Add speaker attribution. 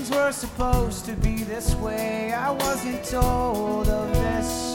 Speaker 1: things were supposed to be this way. I wasn't told of this.